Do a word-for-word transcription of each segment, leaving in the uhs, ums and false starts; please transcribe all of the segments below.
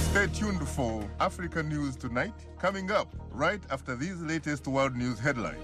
Stay tuned for Africa News Tonight, coming up right after these latest world news headlines.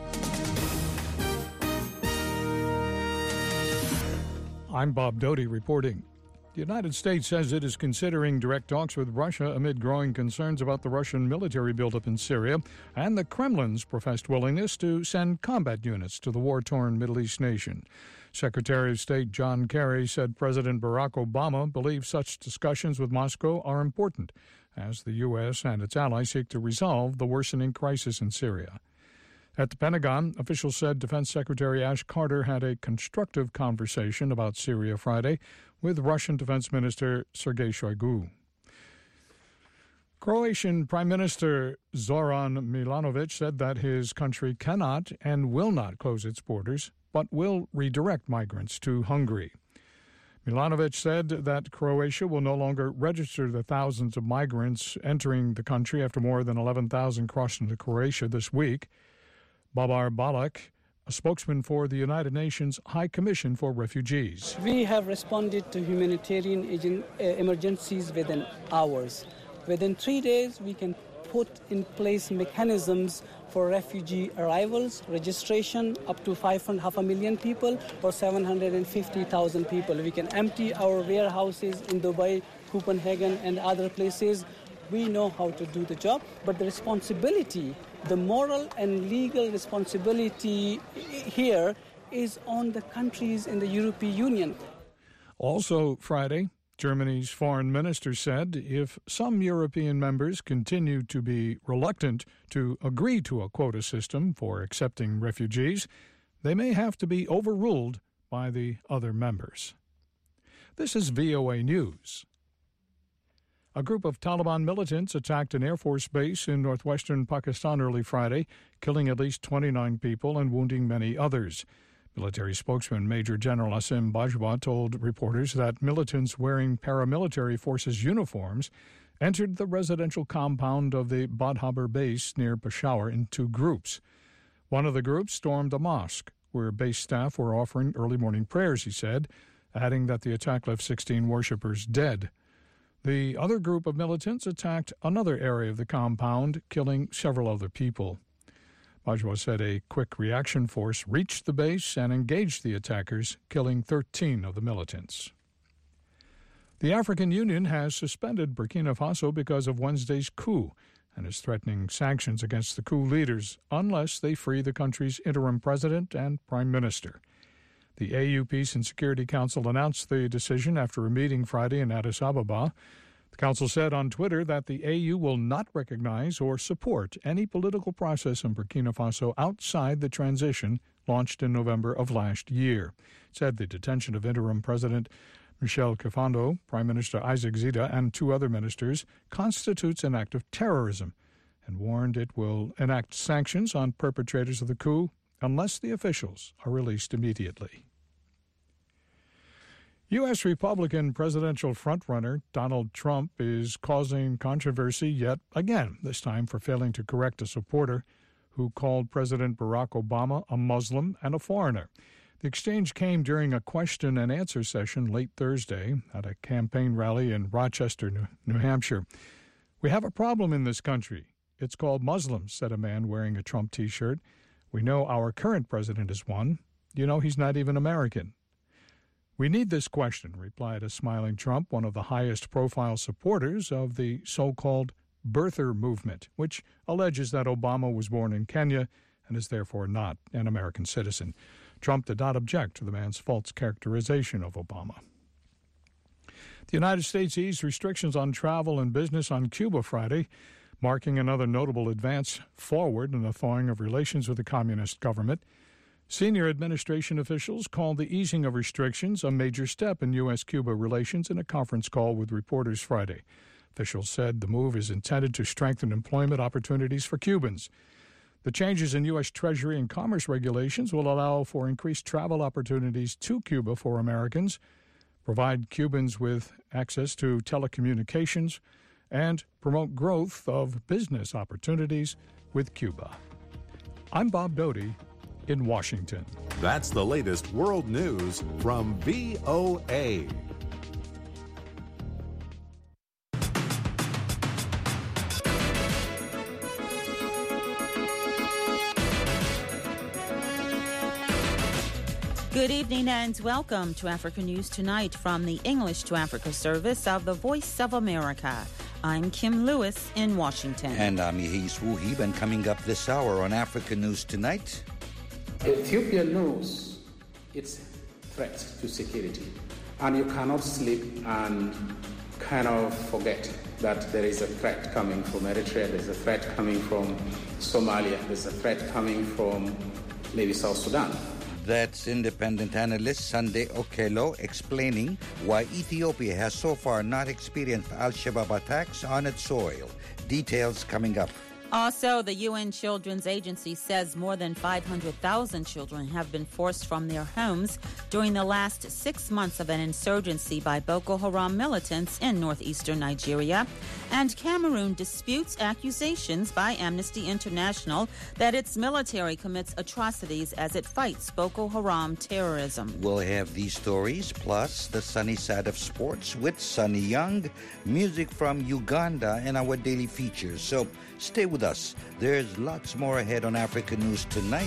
I'm Bob Doty reporting. The United States says it is considering direct talks with Russia amid growing concerns about the Russian military buildup in Syria and the Kremlin's professed willingness to send combat units to the war-torn Middle East nation. Secretary of State John Kerry said President Barack Obama believes such discussions with Moscow are important as the U S and its allies seek to resolve the worsening crisis in Syria. At the Pentagon, officials said Defense Secretary Ash Carter had a constructive conversation about Syria Friday with Russian Defense Minister Sergei Shoigu. Croatian Prime Minister Zoran Milanovic said that his country cannot and will not close its borders, but will redirect migrants to Hungary. Milanovic said that Croatia will no longer register the thousands of migrants entering the country after more than eleven thousand crossed into Croatia this week. Babar Balak, a spokesman for the United Nations High Commission for Refugees. We have responded to humanitarian agent, uh, emergencies within hours. Within three days, we can put in place mechanisms for refugee arrivals, registration up to five and a half a million people or seven hundred fifty thousand people. We can empty our warehouses in Dubai, Copenhagen, and other places. We know how to do the job, but the responsibility, the moral and legal responsibility here is on the countries in the European Union. Also Friday, Germany's foreign minister said if some European members continue to be reluctant to agree to a quota system for accepting refugees, they may have to be overruled by the other members. This is V O A News. A group of Taliban militants attacked an Air Force base in northwestern Pakistan early Friday, killing at least twenty-nine people and wounding many others. Military spokesman Major General Asim Bajwa told reporters that militants wearing paramilitary forces uniforms entered the residential compound of the Badhabar base near Peshawar in two groups. One of the groups stormed a mosque, where base staff were offering early morning prayers, he said, adding that the attack left sixteen worshippers dead. The other group of militants attacked another area of the compound, killing several other people. Bajwa said a quick reaction force reached the base and engaged the attackers, killing thirteen of the militants. The African Union has suspended Burkina Faso because of Wednesday's coup and is threatening sanctions against the coup leaders unless they free the country's interim president and prime minister. The A U Peace and Security Council announced the decision after a meeting Friday in Addis Ababa. The council said on Twitter that the A U will not recognize or support any political process in Burkina Faso outside the transition launched in November of last year. It said the detention of interim President Michel Kafando, Prime Minister Isaac Zida, and two other ministers constitutes an act of terrorism and warned it will enact sanctions on perpetrators of the coup unless the officials are released immediately. U S Republican presidential frontrunner Donald Trump is causing controversy yet again, this time for failing to correct a supporter who called President Barack Obama a Muslim and a foreigner. The exchange came during a question and answer session late Thursday at a campaign rally in Rochester, New Hampshire. "We have a problem in this country. It's called Muslims," said a man wearing a Trump T-shirt. "We know our current president is one. You know, he's not even American." "We need this question," replied a smiling Trump, one of the highest-profile supporters of the so-called birther movement, which alleges that Obama was born in Kenya and is therefore not an American citizen. Trump did not object to the man's false characterization of Obama. The United States eased restrictions on travel and business on Cuba Friday, marking another notable advance forward in the thawing of relations with the communist government. Senior administration officials called the easing of restrictions a major step in U S Cuba relations in a conference call with reporters Friday. Officials said the move is intended to strengthen employment opportunities for Cubans. The changes in U S Treasury and Commerce regulations will allow for increased travel opportunities to Cuba for Americans, provide Cubans with access to telecommunications, and promote growth of business opportunities with Cuba. I'm Bob Doty in Washington. That's the latest world news from V O A. Good evening and welcome to Africa News Tonight from the English to Africa service of the Voice of America. I'm Kim Lewis in Washington. And I'm Yehis Wuhib, and coming up this hour on Africa News Tonight. Ethiopia knows its threat to security, and you cannot sleep and kind of forget that there is a threat coming from Eritrea, there's a threat coming from Somalia, there's a threat coming from maybe South Sudan. That's independent analyst Sunday Okello explaining why Ethiopia has so far not experienced Al-Shabaab attacks on its soil. Details coming up. Also, the U N Children's Agency says more than five hundred thousand children have been forced from their homes during the last six months of an insurgency by Boko Haram militants in northeastern Nigeria. And Cameroon disputes accusations by Amnesty International that its military commits atrocities as it fights Boko Haram terrorism. We'll have these stories, plus the sunny side of sports with Sunny Young, music from Uganda, and our daily features. So stay with us. There's lots more ahead on Africa News Tonight.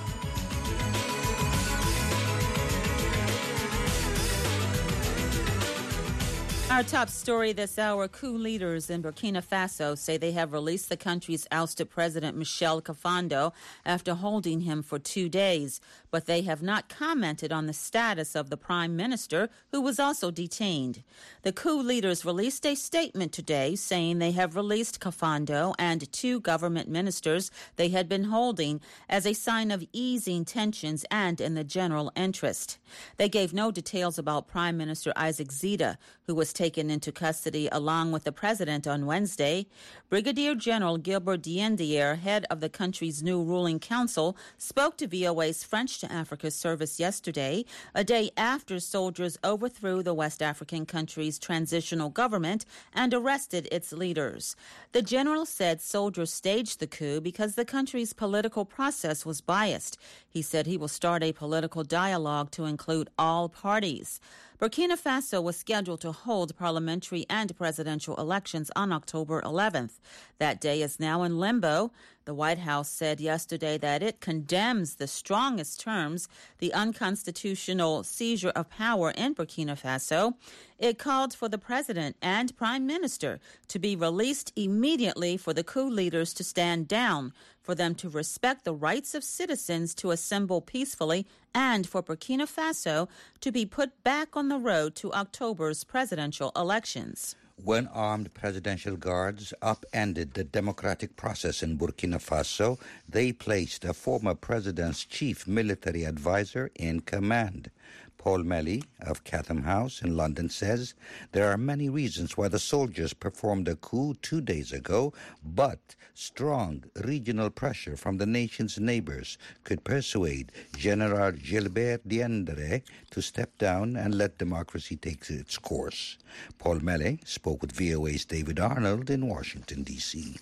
Our top story this hour, coup leaders in Burkina Faso say they have released the country's ousted president, Michel Kafando, after holding him for two days. But they have not commented on the status of the prime minister, who was also detained. The coup leaders released a statement today saying they have released Kafando and two government ministers they had been holding as a sign of easing tensions and in the general interest. They gave no details about Prime Minister Isaac Zida, who was taken into custody along with the president on Wednesday. Brigadier General Gilbert Diendier, head of the country's new ruling council, spoke to V O A's French to Africa service yesterday, a day after soldiers overthrew the West African country's transitional government and arrested its leaders. The general said soldiers staged the coup because the country's political process was biased. He said he will start a political dialogue to include all parties. Burkina Faso was scheduled to hold parliamentary and presidential elections on October eleventh. That day is now in limbo. The White House said yesterday that it condemns the strongest terms the unconstitutional seizure of power in Burkina Faso. It called for the president and prime minister to be released immediately, for the coup leaders to stand down, for them to respect the rights of citizens to assemble peacefully, and for Burkina Faso to be put back on the road to October's presidential elections. When armed presidential guards upended the democratic process in Burkina Faso, they placed a former president's chief military advisor in command. Paul Melly of Chatham House in London says there are many reasons why the soldiers performed a coup two days ago, but strong regional pressure from the nation's neighbors could persuade General Gilbert Diendere to step down and let democracy take its course. Paul Melly spoke with V O A's David Arnold in Washington, D C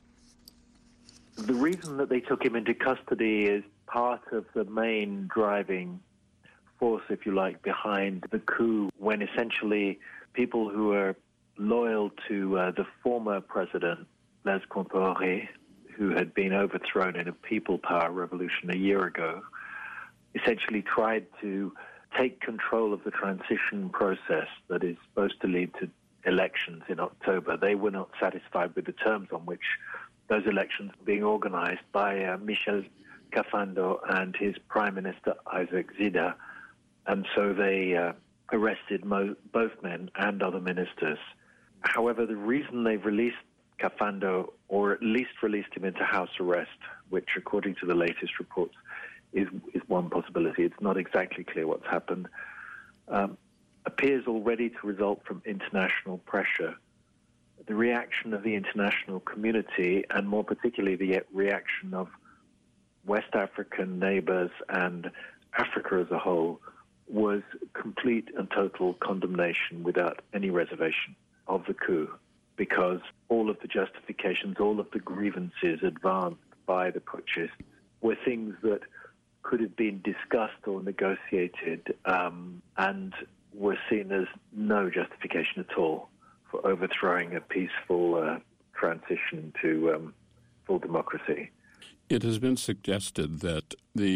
The reason that they took him into custody is part of the main driving force, if you like, behind the coup, when essentially people who are loyal to uh, the former president, Blaise Compaoré, who had been overthrown in a people power revolution a year ago, essentially tried to take control of the transition process that is supposed to lead to elections in October. They were not satisfied with the terms on which those elections were being organized by uh, Michel Kafando and his Prime Minister Isaac Zida. And so they uh, arrested mo- both men and other ministers. However, the reason they've released Kafando, or at least released him into house arrest, which according to the latest reports is, is one possibility, it's not exactly clear what's happened, um, appears already to result from international pressure. The reaction of the international community, and more particularly the reaction of West African neighbors and Africa as a whole, was complete and total condemnation without any reservation of the coup, because all of the justifications, all of the grievances advanced by the putschists were things that could have been discussed or negotiated um, and were seen as no justification at all for overthrowing a peaceful uh, transition to um, full democracy. It has been suggested that the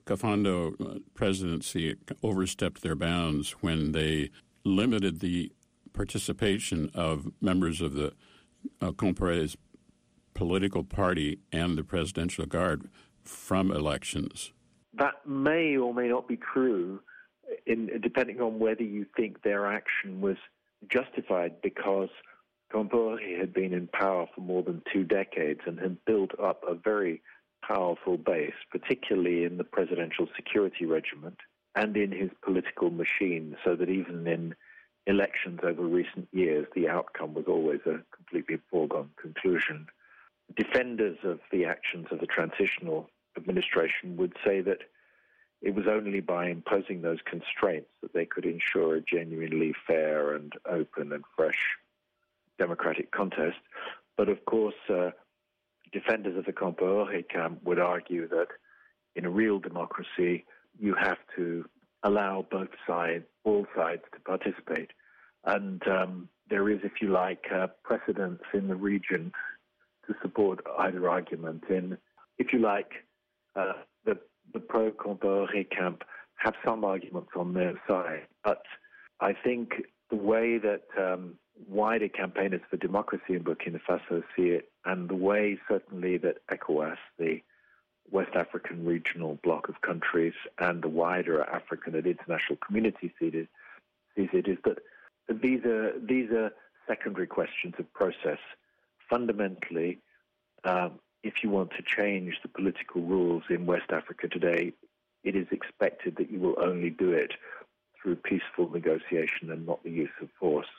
Kafando presidency overstepped their bounds when they limited the participation of members of the uh, Compaoré's political party and the Presidential Guard from elections. That may or may not be true, in, depending on whether you think their action was justified, because Compaoré had been in power for more than two decades and had built up a very powerful base, particularly in the presidential security regiment and in his political machine, so that even in elections over recent years, the outcome was always a completely foregone conclusion. Defenders of the actions of the transitional administration would say that it was only by imposing those constraints that they could ensure a genuinely fair and open and fresh democratic contest. But of course, uh, defenders of the Compaoré camp would argue that in a real democracy, you have to allow both sides, all sides, to participate. And um, there is, if you like, uh, precedence in the region to support either argument. In, if you like, uh, the, the pro-Compaoré camp have some arguments on their side. But I think the way that um, wider campaigners for democracy in Burkina Faso see it, and the way certainly that ECOWAS, the West African regional bloc of countries, and the wider African and international community sees it, sees it is that these are these are secondary questions of process. Fundamentally, um, if you want to change the political rules in West Africa today, it is expected that you will only do it through peaceful negotiation and not the use of force.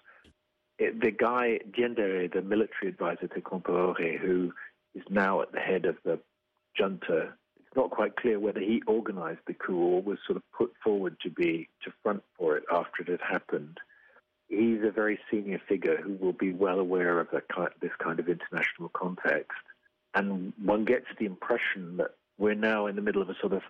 It, the guy, Diendéré, the military advisor to Compaoré, who is now at the head of the junta, it's not quite clear whether he organized the coup or was sort of put forward to be to front for it after it had happened. He's a very senior figure who will be well aware of that kind, this kind of international context. And one gets the impression that we're now in the middle of a sort of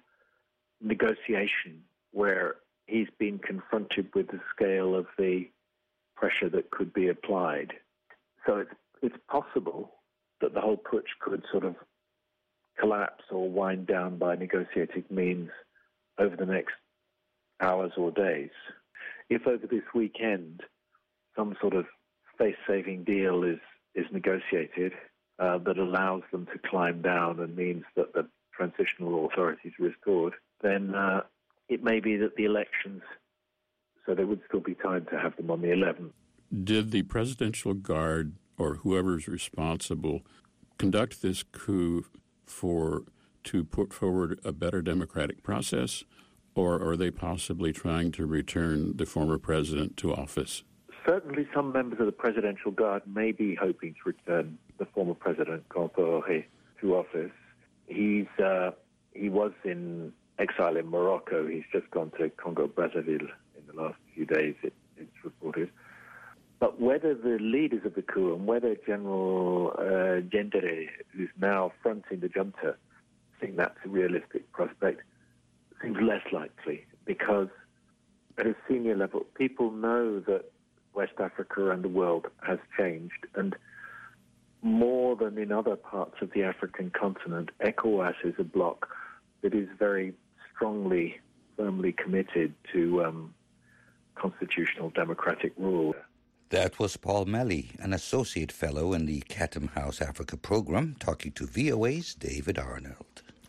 negotiation where he's been confronted with the scale of the pressure that could be applied. So it's, it's possible that the whole putsch could sort of collapse or wind down by negotiated means over the next hours or days. If over this weekend some sort of face-saving deal is, is negotiated uh, that allows them to climb down and means that the transitional authorities are restored, then uh, it may be that the elections, so there would still be time to have them on the eleventh. Did the Presidential Guard or whoever's responsible conduct this coup for to put forward a better democratic process, or are they possibly trying to return the former president to office? Certainly some members of the Presidential Guard may be hoping to return the former president, Compaoré, to office. He's uh, he was in exile in Morocco. He's just gone to Congo-Brazzaville in the last few days, it, it's reported. But whether the leaders of the coup and whether General uh, Diendéré, who's now fronting the junta, think that's a realistic prospect, seems less likely, because at a senior level, people know that West Africa and the world has changed, and more than in other parts of the African continent, ECOWAS is a bloc that is very strongly, firmly committed to um, constitutional democratic rule. That was Paul Melly, an associate fellow in the Chatham House Africa program, talking to V O A's David Arnold.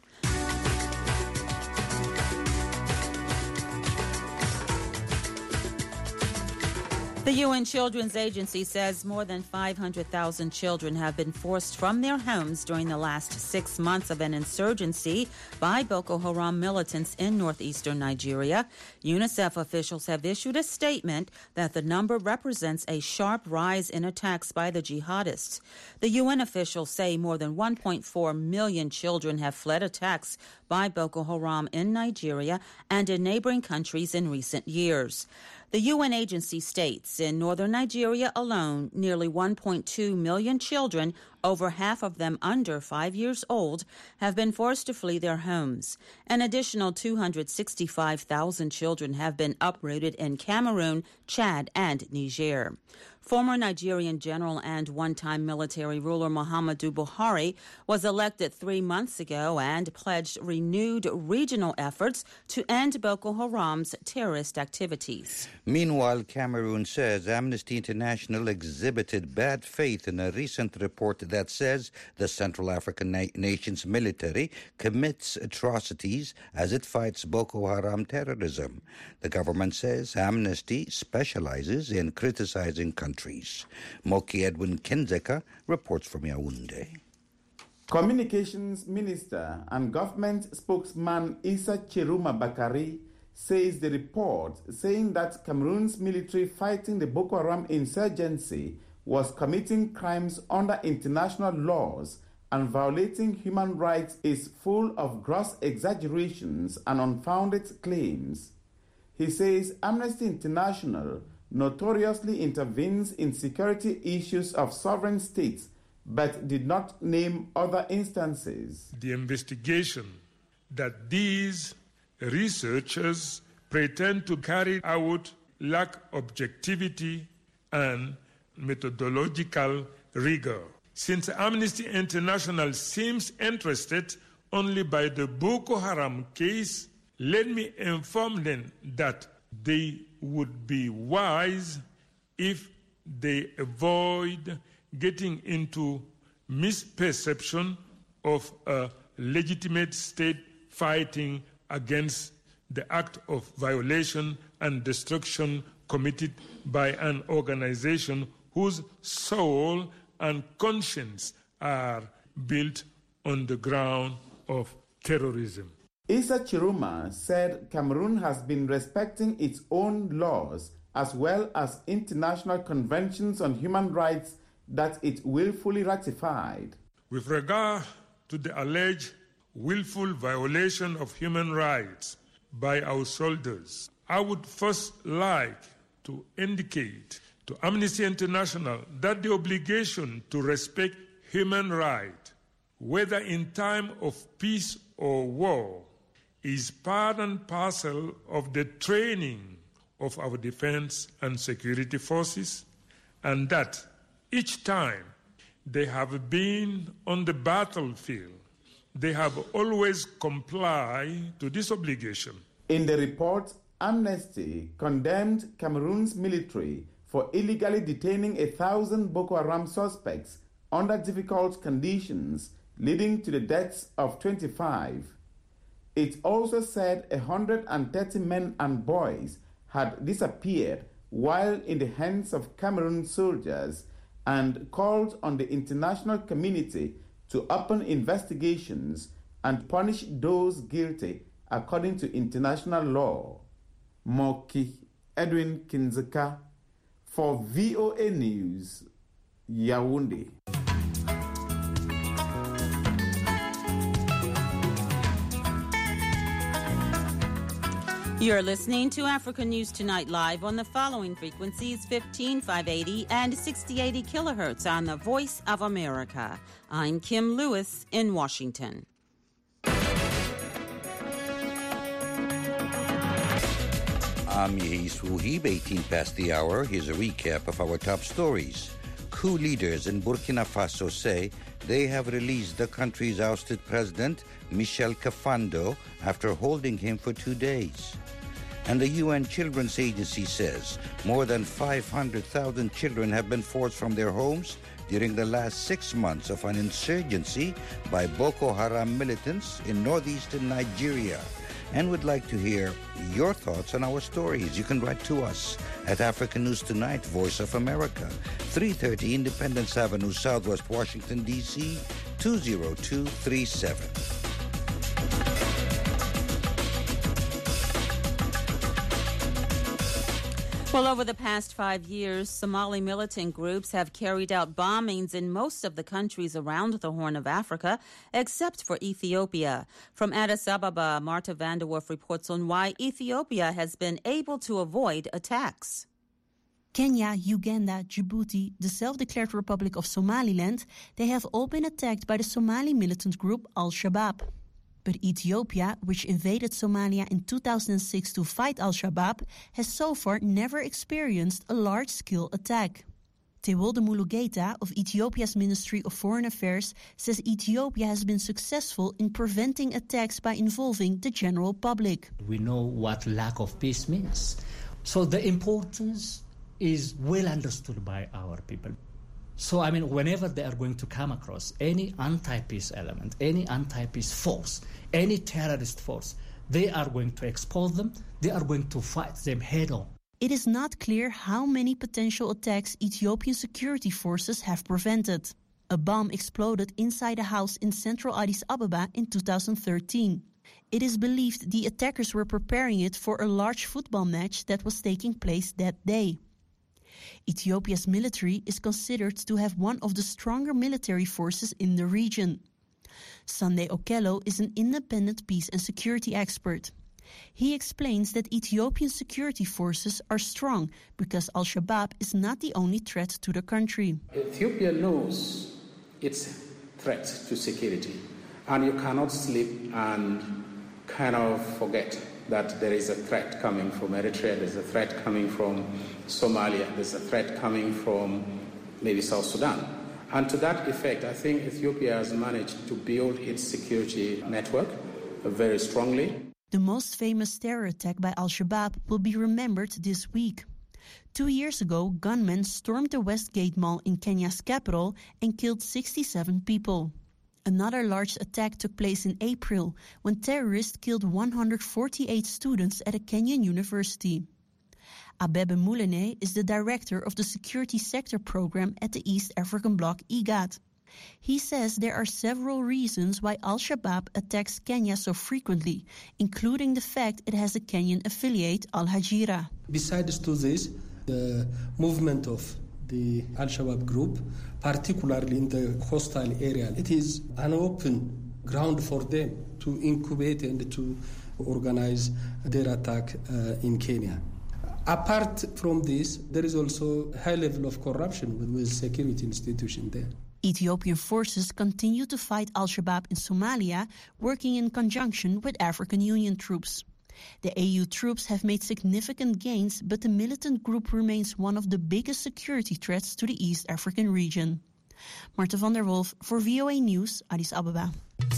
The U N Children's Agency says more than five hundred thousand children have been forced from their homes during the last six months of an insurgency by Boko Haram militants in northeastern Nigeria. UNICEF officials have issued a statement that the number represents a sharp rise in attacks by the jihadists. The U N officials say more than one point four million children have fled attacks by Boko Haram in Nigeria and in neighboring countries in recent years. The U N agency states in northern Nigeria alone, nearly one point two million children, over half of them under five years old, have been forced to flee their homes. An additional two hundred sixty-five thousand children have been uprooted in Cameroon, Chad, and Niger. Former Nigerian general and one-time military ruler Muhammadu Buhari was elected three months ago and pledged renewed regional efforts to end Boko Haram's terrorist activities. Meanwhile, Cameroon says Amnesty International exhibited bad faith in a recent report that says the Central African na- nation's military commits atrocities as it fights Boko Haram terrorism. The government says Amnesty specializes in criticizing countries. Moki Edwin Kinzeka reports from Yaoundé. Communications Minister and government spokesman Issa Chiruma Bakari says the report saying that Cameroon's military fighting the Boko Haram insurgency was committing crimes under international laws and violating human rights is full of gross exaggerations and unfounded claims. He says Amnesty International notoriously intervenes in security issues of sovereign states but did not name other instances. The investigation that these researchers pretend to carry out lack objectivity and methodological rigor. Since Amnesty International seems interested only by the Boko Haram case, let me inform them that they would be wise if they avoid getting into misperception of a legitimate state fighting against the act of violation and destruction committed by an organization whose soul and conscience are built on the ground of terrorism. Issa Chiruma said Cameroon has been respecting its own laws as well as international conventions on human rights that it willfully ratified. With regard to the alleged willful violation of human rights by our soldiers, I would first like to indicate to Amnesty International that the obligation to respect human rights, whether in time of peace or war, is part and parcel of the training of our defense and security forces, and that each time they have been on the battlefield, they have always complied to this obligation. In the report, Amnesty condemned Cameroon's military for illegally detaining a thousand Boko Haram suspects under difficult conditions, leading to the deaths of twenty-five. It also said one hundred thirty men and boys had disappeared while in the hands of Cameroon soldiers and called on the international community to open investigations and punish those guilty according to international law. Moki Edwin Kinzeka for V O A News, Yaoundé. You're listening to Africa News Tonight live on the following frequencies: fifteen five eighty and sixty eighty kilohertz on the Voice of America. I'm Kim Lewis in Washington. I'm Yehis Wuhib, eighteen past the hour. Here's a recap of our top stories. Coup leaders in Burkina Faso say they have released the country's ousted president, Michel Kafando, after holding him for two days. And the U N Children's Agency says more than five hundred thousand children have been forced from their homes during the last six months of an insurgency by Boko Haram militants in northeastern Nigeria. And would like to hear your thoughts on our stories. You can write to us at African News Tonight, Voice of America, three thirty Independence Avenue, Southwest Washington, D C, two zero two three seven. Well, over the past five years, Somali militant groups have carried out bombings in most of the countries around the Horn of Africa, except for Ethiopia. From Addis Ababa, Marta Vanderwerf reports on why Ethiopia has been able to avoid attacks. Kenya, Uganda, Djibouti, the self-declared Republic of Somaliland, they have all been attacked by the Somali militant group Al-Shabaab. But Ethiopia, which invaded Somalia in two thousand six to fight Al-Shabaab, has so far never experienced a large-scale attack. Tewolde Mulugeta of Ethiopia's Ministry of Foreign Affairs says Ethiopia has been successful in preventing attacks by involving the general public. We know what lack of peace means. So the importance is well understood by our people. So, I mean, whenever they are going to come across any anti-peace element, any anti-peace force, any terrorist force, they are going to expose them, they are going to fight them head on. It is not clear how many potential attacks Ethiopian security forces have prevented. A bomb exploded inside a house in central Addis Ababa in two thousand thirteen. It is believed the attackers were preparing it for a large football match that was taking place that day. Ethiopia's military is considered to have one of the stronger military forces in the region. Sunday Okello is an independent peace and security expert. He explains that Ethiopian security forces are strong because Al-Shabaab is not the only threat to the country. Ethiopia knows its threat to security, and you cannot sleep and kind of forget that there is a threat coming from Eritrea, there's a threat coming from Somalia, there's a threat coming from maybe South Sudan. And to that effect, I think Ethiopia has managed to build its security network very strongly. The most famous terror attack by Al-Shabaab will be remembered this week. Two years ago, gunmen stormed the Westgate Mall in Kenya's capital and killed sixty-seven people. Another large attack took place in April when terrorists killed one hundred forty-eight students at a Kenyan university. Abebe Mulene is the director of the Security Sector Program at the East African Bloc I G A D. He says there are several reasons why Al-Shabaab attacks Kenya so frequently, including the fact it has a Kenyan affiliate, Al-Hajira. Besides to this, the movement of the Al-Shabaab group, particularly in the hostile area, it is an open ground for them to incubate and to organize their attack uh, in Kenya. Apart from this, there is also a high level of corruption with, with security institutions there. Ethiopian forces continue to fight Al-Shabaab in Somalia, working in conjunction with African Union troops. The A U troops have made significant gains, but the militant group remains one of the biggest security threats to the East African region. Marta van der Wolf for V O A News, Addis Ababa.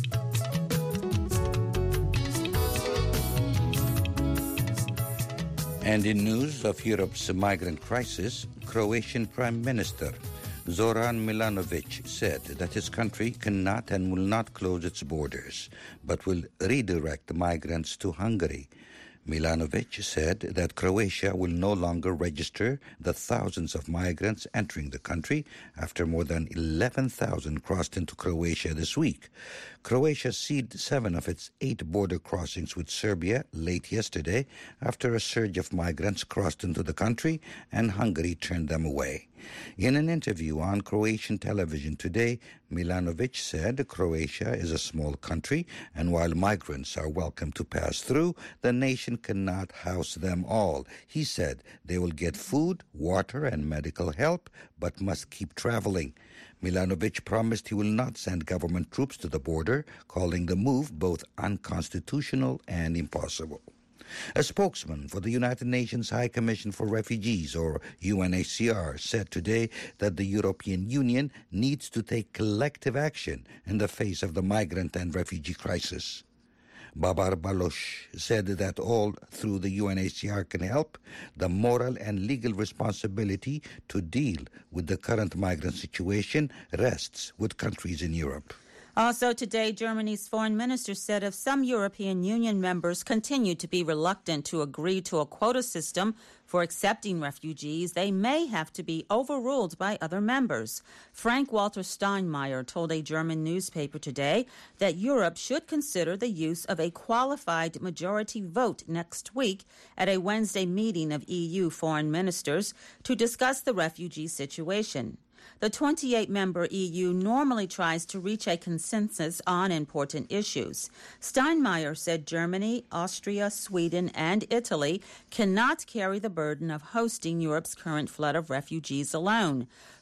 And in news of Europe's migrant crisis, Croatian Prime Minister Zoran Milanovic said that his country cannot and will not close its borders, but will redirect migrants to Hungary. Milanovic said that Croatia will no longer register the thousands of migrants entering the country after more than eleven thousand crossed into Croatia this week. Croatia sealed seven of its eight border crossings with Serbia late yesterday after a surge of migrants crossed into the country and Hungary turned them away. In an interview on Croatian television today, Milanovic said Croatia is a small country, and while migrants are welcome to pass through, the nation cannot house them all. He said they will get food, water, and medical help, but must keep traveling. Milanovic promised he will not send government troops to the border, calling the move both unconstitutional and impossible. A spokesman for the United Nations High Commission for Refugees, or U N H C R, said today that the European Union needs to take collective action in the face of the migrant and refugee crisis. Babar Baloch said that all through the U N H C R can help, the moral and legal responsibility to deal with the current migrant situation rests with countries in Europe. Also today, Germany's foreign minister said if some European Union members continue to be reluctant to agree to a quota system for accepting refugees, they may have to be overruled by other members. Frank-Walter Steinmeier told a German newspaper today that Europe should consider the use of a qualified majority vote next week at a Wednesday meeting of E U foreign ministers to discuss the refugee situation. The twenty-eight member E U normally tries to reach a consensus on important issues. Steinmeier said Germany, Austria, Sweden, and Italy cannot carry the burden of hosting Europe's current flood of refugees alone.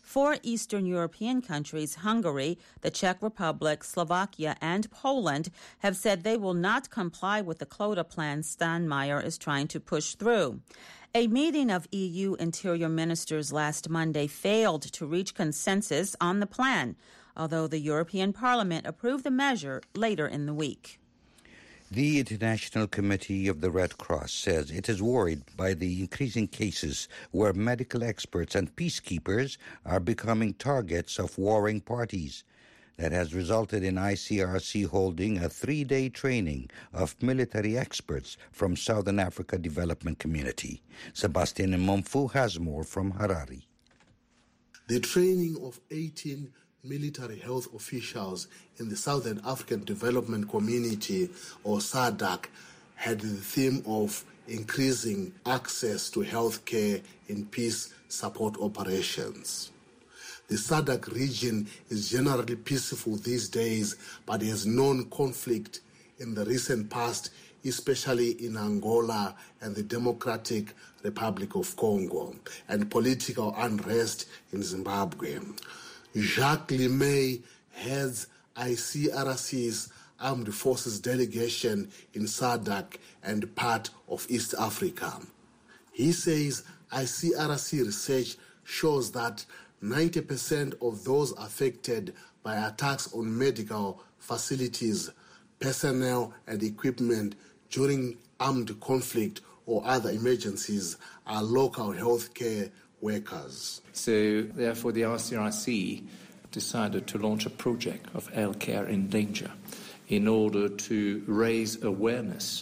Four Eastern European countries, Hungary, the Czech Republic, Slovakia, and Poland, have said they will not comply with the quota plan Steinmeier is trying to push through. A meeting of E U interior ministers last Monday failed to reach consensus on the plan, although the European Parliament approved the measure later in the week. The International Committee of the Red Cross says it is worried by the increasing cases where medical experts and peacekeepers are becoming targets of warring parties. That has resulted in I C R C holding a three-day training of military experts from Southern Africa Development Community. Sebastian Mumfu has more from Harare. The training of eighteen military health officials in the Southern African Development Community, or SADC, had the theme of increasing access to health care in peace support operations. The SADC region is generally peaceful these days, but has known conflict in the recent past, especially in Angola and the Democratic Republic of Congo, and political unrest in Zimbabwe. Jacques Limay heads I C R C's Armed Forces delegation in SADC and part of East Africa. He says I C R C research shows that ninety percent of those affected by attacks on medical facilities, personnel, and equipment during armed conflict or other emergencies are local healthcare workers. So therefore the R C R C decided to launch a project of healthcare in danger in order to raise awareness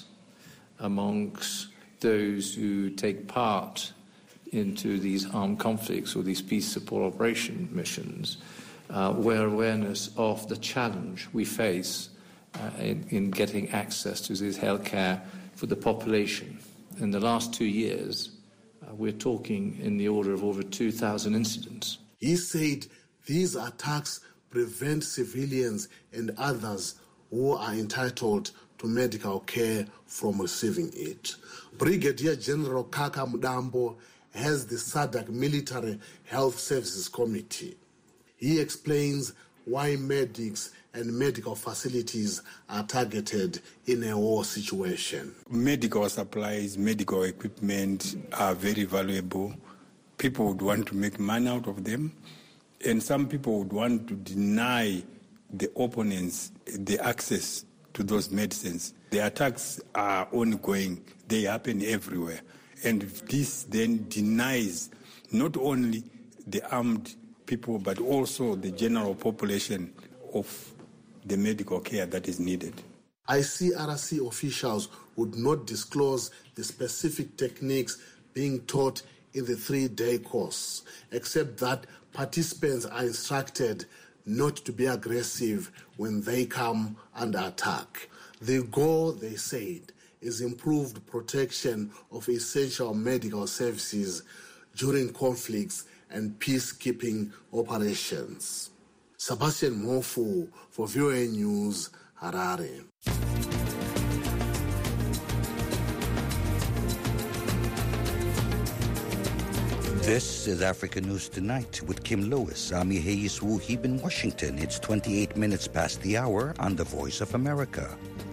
amongst those who take part into these armed conflicts or these peace support operation missions, uh, where awareness of the challenge we face uh, in, in getting access to this healthcare for the population. In the last two years, Uh, we're talking in the order of over two thousand incidents. He said these attacks prevent civilians and others who are entitled to medical care from receiving it. Brigadier General Kaka Mudambo has the SADC Military Health Services Committee. He explains why medics and medical facilities are targeted in a war situation. Medical supplies, medical equipment are very valuable. People would want to make money out of them, and some people would want to deny the opponents the access to those medicines. The attacks are ongoing. They happen everywhere. And this then denies not only the armed people, but also the general population of the medical care that is needed. I C R C officials would not disclose the specific techniques being taught in the three-day course, except that participants are instructed not to be aggressive when they come under attack. The goal, they said, is improved protection of essential medical services during conflicts and peacekeeping operations. Sebastian Mofu for V O A News, Harare. This is Africa News Tonight with Kim Lewis. I'm Yeheyes Wuhib in Washington. It's twenty-eight minutes past the hour on The Voice of America.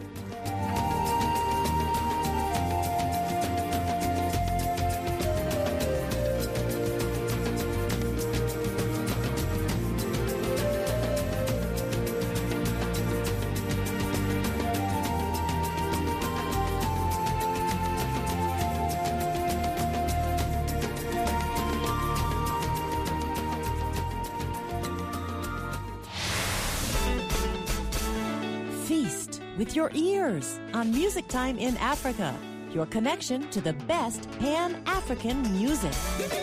With your ears on Music Time in Africa, your connection to the best Pan-African music.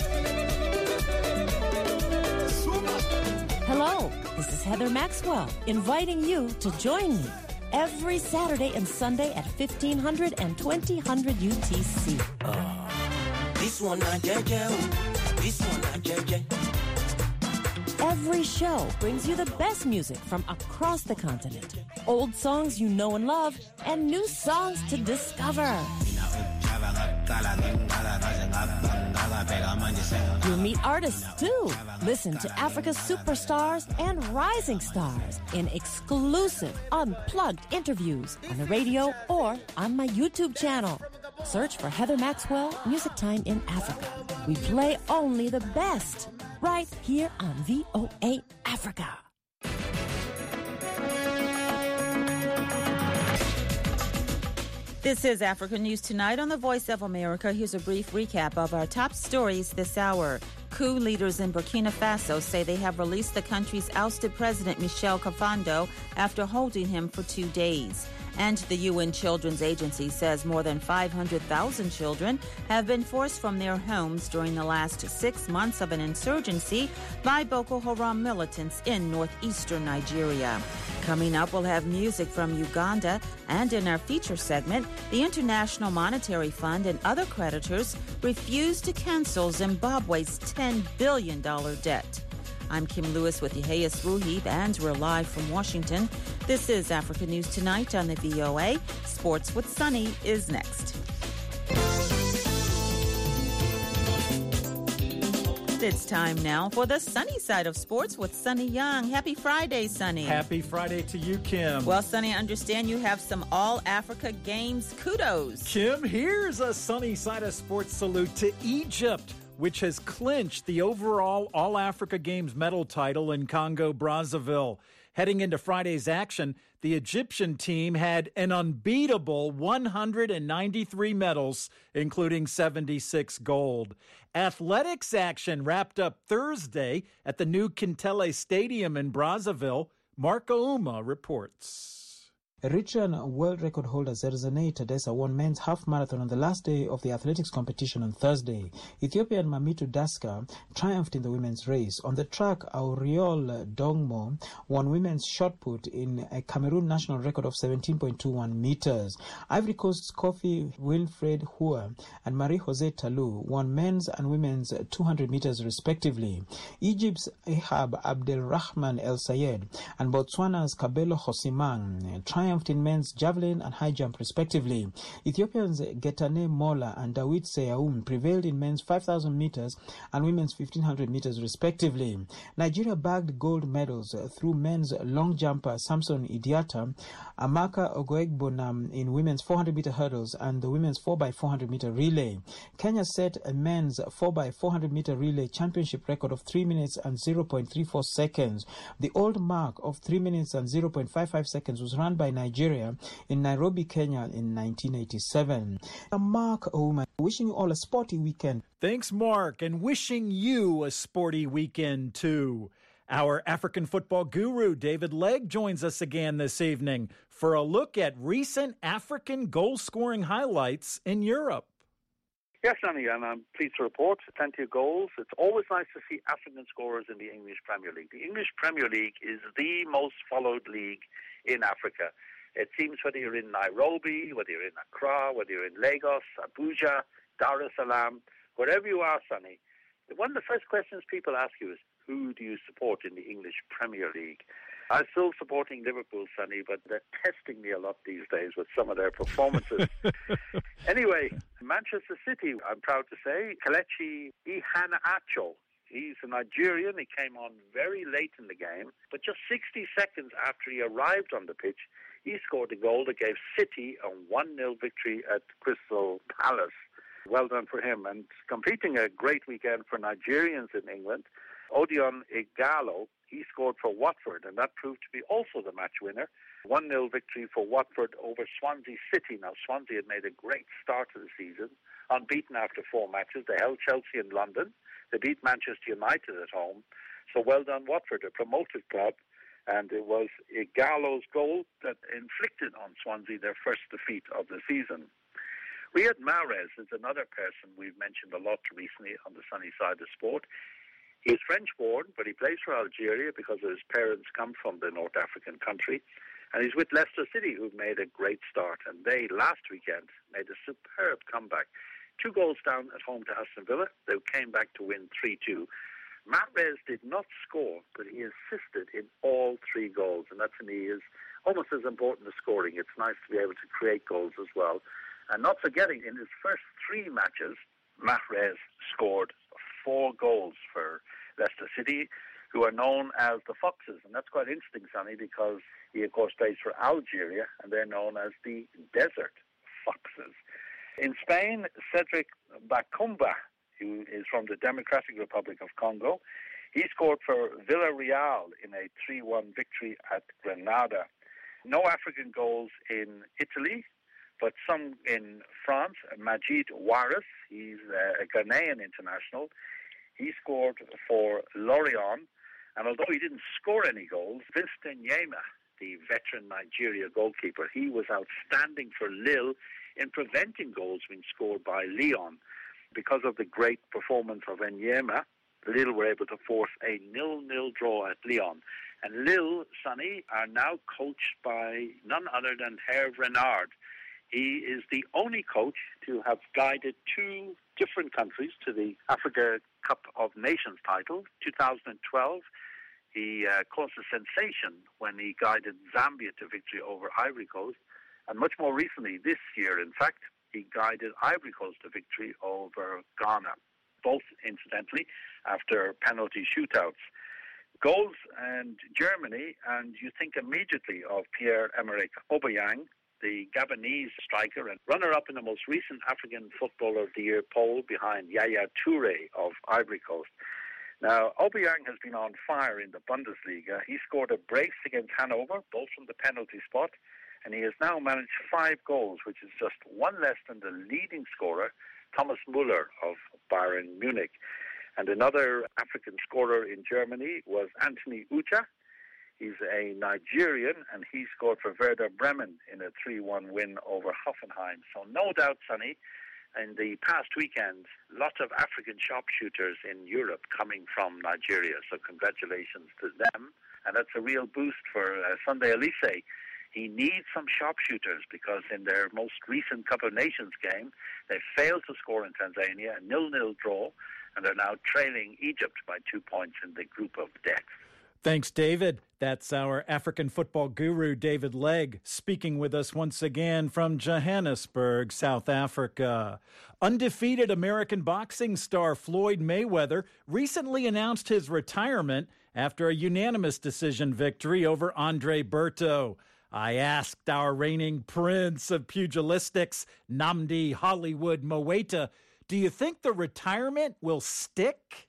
Hello, this is Heather Maxwell, inviting you to join me every Saturday and Sunday at fifteen hundred and twenty hundred U T C. Uh, this one not J J. This one not J J. Every show brings you the best music from across the continent. Old songs you know and love, and new songs to discover. You'll meet artists too. Listen to Africa's superstars and rising stars in exclusive, unplugged interviews on the radio or on my YouTube channel. Search for Heather Maxwell Music Time in Africa. We play only the best right here on V O A Africa. This is Africa News Tonight on the Voice of America. Here's a brief recap of our top stories this hour. Coup leaders in Burkina Faso say they have released the country's ousted president, Michel Kafando, after holding him for two days. And the U N Children's Agency says more than five hundred thousand children have been forced from their homes during the last six months of an insurgency by Boko Haram militants in northeastern Nigeria. Coming up, we'll have music from Uganda, and in our feature segment, the International Monetary Fund and other creditors refuse to cancel Zimbabwe's ten billion dollars debt. I'm Kim Lewis with Yehias Ruhib, and we're live from Washington. This is Africa News Tonight on the V O A. Sports with Sunny is next. It's time now for the sunny side of sports with Sunny Young. Happy Friday, Sunny. Happy Friday to you, Kim. Well, Sunny, I understand you have some All-Africa Games kudos. Kim, here's a sunny side of sports salute to Egypt, which has clinched the overall All-Africa Games medal title in Congo-Brazzaville. Heading into Friday's action, the Egyptian team had an unbeatable one hundred ninety-three medals, including seventy-six gold. Athletics action wrapped up Thursday at the new Kintele Stadium in Brazzaville. Marco Uma reports. Eritrean world record holder Zerzanei Tadessa won men's half marathon on the last day of the athletics competition on Thursday. Ethiopian Mamitu Daska triumphed in the women's race. On the track, Auriol Dongmo won women's shot put in a Cameroon national record of seventeen point two one meters. Ivory Coast's Kofi Wilfred Hua and Marie-Jose Talou won men's and women's two hundred meters respectively. Egypt's Ehab Abdelrahman El Sayed and Botswana's Kabelo Hosimang triumphed in men's javelin and high jump respectively. Ethiopians Getane Mola and Dawit Seyaum prevailed in men's five thousand meters and women's fifteen hundred meters respectively. Nigeria bagged gold medals through men's long jumper Samson Idiata, Amaka Ogoegbonam in women's four hundred meter hurdles and the women's four by four hundred meter relay. Kenya set a men's four by four hundred meter relay championship record of three minutes and zero point three four seconds. The old mark of three minutes and zero point five five seconds was run by Nigeria in Nairobi, Kenya in nineteen eighty-seven. Mark Ouma, wishing you all a sporty weekend. Thanks, Mark, and wishing you a sporty weekend, too. Our African football guru, David Legg, joins us again this evening for a look at recent African goal-scoring highlights in Europe. Yes, Sonny, and I'm pleased to report plenty of goals. It's always nice to see African scorers in the English Premier League. The English Premier League is the most followed league in Africa. It seems whether you're in Nairobi, whether you're in Accra, whether you're in Lagos, Abuja, Dar es Salaam, wherever you are, Sonny, one of the first questions people ask you is, who do you support in the English Premier League? I'm still supporting Liverpool, Sonny, but they're testing me a lot these days with some of their performances. Anyway, Manchester City, I'm proud to say, Kelechi Iheanacho. He's a Nigerian. He came on very late in the game, but just sixty seconds after he arrived on the pitch, he scored a goal that gave City a one nil victory at Crystal Palace. Well done for him. And completing a great weekend for Nigerians in England, Odion Ighalo, he scored for Watford, and that proved to be also the match winner. one nil victory for Watford over Swansea City. Now, Swansea had made a great start to the season, unbeaten after four matches. They held Chelsea in London. They beat Manchester United at home. So well done, Watford, a promoted club. And it was Ighalo's goal that inflicted on Swansea their first defeat of the season. Riyad Mahrez is another person we've mentioned a lot recently on the sunny side of sport. He's French-born, but he plays for Algeria because his parents come from the North African country. And he's with Leicester City, who've made a great start. And they, last weekend, made a superb comeback. Two goals down at home to Aston Villa. They came back to win three two. Mahrez did not score, but he assisted in all three goals. And that, to me, is almost as important as scoring. It's nice to be able to create goals as well. And not forgetting, in his first three matches, Mahrez scored four goals for Leicester City, who are known as the Foxes. And that's quite interesting, Sonny, because he, of course, plays for Algeria, and they're known as the Desert Foxes. In Spain, Cedric Bakumba, who is from the Democratic Republic of Congo, he scored for Villarreal in a three one victory at Granada. No African goals in Italy, but some in France. Majid Waris, he's a Ghanaian international. He scored for Lorient, and although he didn't score any goals, Vincent Nyema, the veteran Nigeria goalkeeper, he was outstanding for Lille in preventing goals being scored by Lyon. Because of the great performance of Nyema, Lille were able to force a nil-nil draw at Lyon. And Lille, Sonny, are now coached by none other than Hervé Renard. He is the only coach to have guided two different countries to the Africa Cup of Nations title. two thousand twelve, he uh, caused a sensation when he guided Zambia to victory over Ivory Coast. And much more recently, this year, in fact, he guided Ivory Coast to victory over Ghana, both, incidentally, after penalty shootouts. Goals and Germany, and you think immediately of Pierre-Emerick Aubameyang, the Gabonese striker and runner-up in the most recent African Footballer of the Year poll behind Yaya Toure of Ivory Coast. Now, Aubameyang has been on fire in the Bundesliga. He scored a brace against Hanover, both from the penalty spot, and he has now managed five goals, which is just one less than the leading scorer, Thomas Müller of Bayern Munich. And another African scorer in Germany was Anthony Ucha. He's a Nigerian, and he scored for Werder Bremen in a three one win over Hoffenheim. So no doubt, Sonny, in the past weekend, lots of African sharpshooters in Europe coming from Nigeria. So congratulations to them. And that's a real boost for uh, Sunday Elise. He needs some sharpshooters because in their most recent Cup of Nations game, they failed to score in Tanzania, a nil-nil draw, and they're now trailing Egypt by two points in the group of death. Thanks, David. That's our African football guru, David Legg, speaking with us once again from Johannesburg, South Africa. Undefeated American boxing star Floyd Mayweather recently announced his retirement after a unanimous decision victory over Andre Berto. I asked our reigning prince of pugilistics, Nnamdi Hollywood Mowaita, do you think the retirement will stick?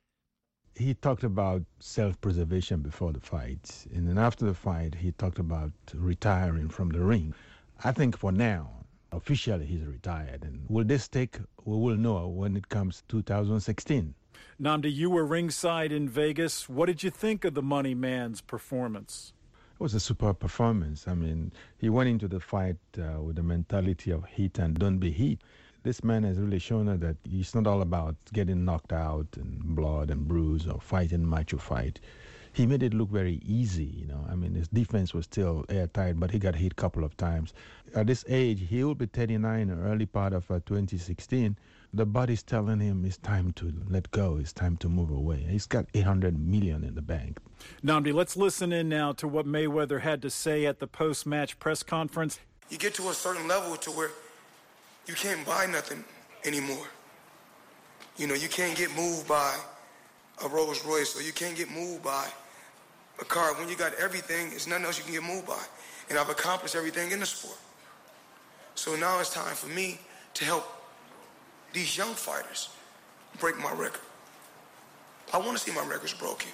He talked about self-preservation before the fight, and then after the fight, he talked about retiring from the ring. I think for now, officially he's retired, and will this stick? We will know when it comes two thousand sixteen. Nnamdi, you were ringside in Vegas. What did you think of the Money Man's performance? It was a superb performance. I mean, he went into the fight uh, with the mentality of hit and don't be hit. This man has really shown us that it's not all about getting knocked out and blood and bruise or fighting macho fight. He made it look very easy, you know. I mean, his defense was still airtight, but he got hit a couple of times. At this age, he will be thirty-nine in the early part of uh, twenty sixteen. The body's telling him it's time to let go. It's time to move away. He's got eight hundred million dollars in the bank. Nnamdi, let's listen in now to what Mayweather had to say at the post-match press conference. You get to a certain level to where you can't buy nothing anymore. You know, you can't get moved by a Rolls Royce, or you can't get moved by a car. When you got everything, there's nothing else you can get moved by. And I've accomplished everything in the sport. So now it's time for me to help these young fighters break my record. I want to see my records broken.